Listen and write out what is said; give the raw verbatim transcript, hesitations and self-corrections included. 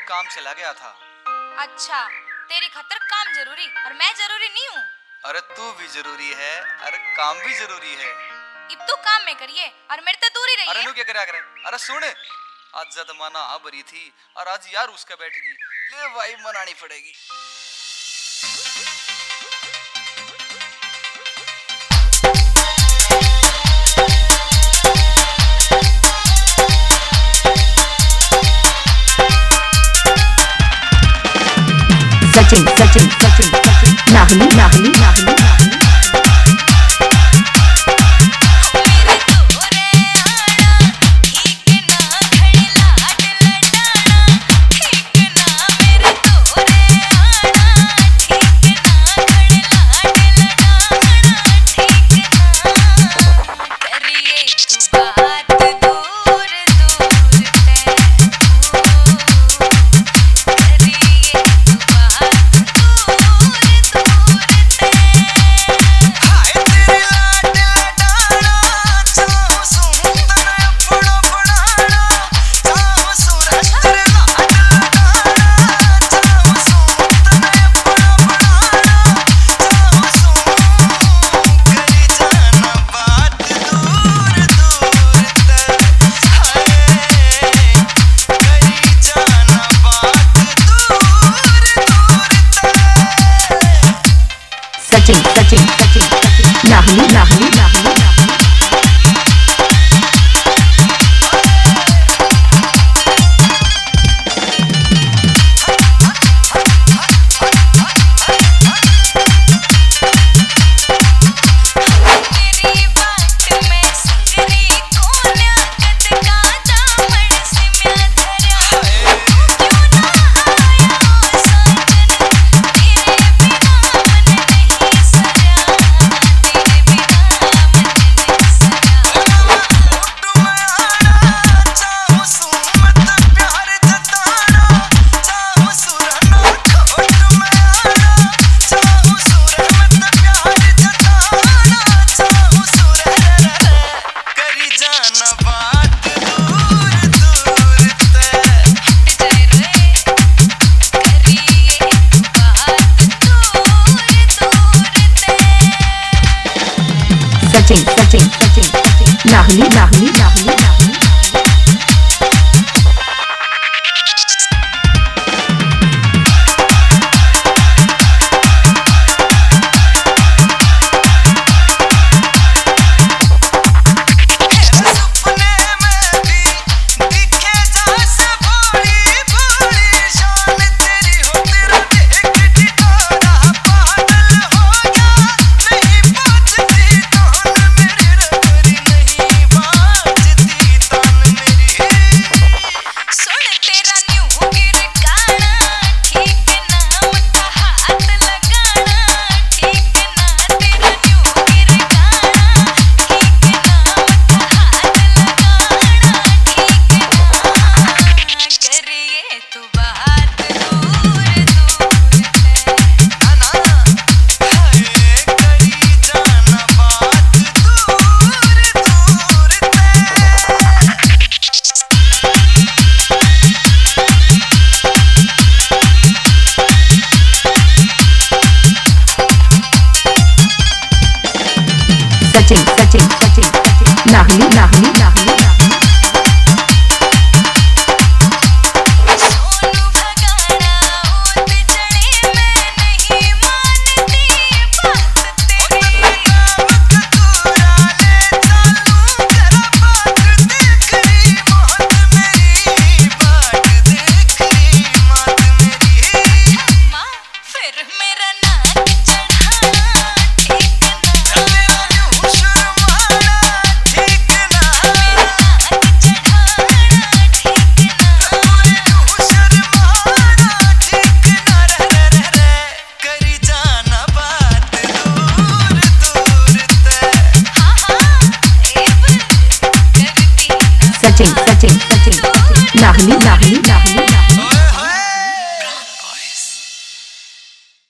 काम चला गया था। अच्छा, तेरी खातिर काम जरूरी और मैं जरूरी नहीं हूँ। अरे तू भी जरूरी है, अरे काम भी जरूरी है। अब तू काम में करिए और मेरे तो दूर ही रहिए। अरे नू क्या करा करे? अरे सुन, आज जदमाना आ बरी थी और आज यार उसका बैठेगी, ले भाई मनानी पड़ेगी। सचिन सचिन सचिन सचिन नाहनी नाहनी नाहनी सचिन सचिन सचिन सचिन नाहनी नाहनी नाहनी सचिन सचिन सचिन सचिन नाहनी नाहनी नाहनी नाहनी सचिन सचिन सचिन नाहनी नाहनी नाहनी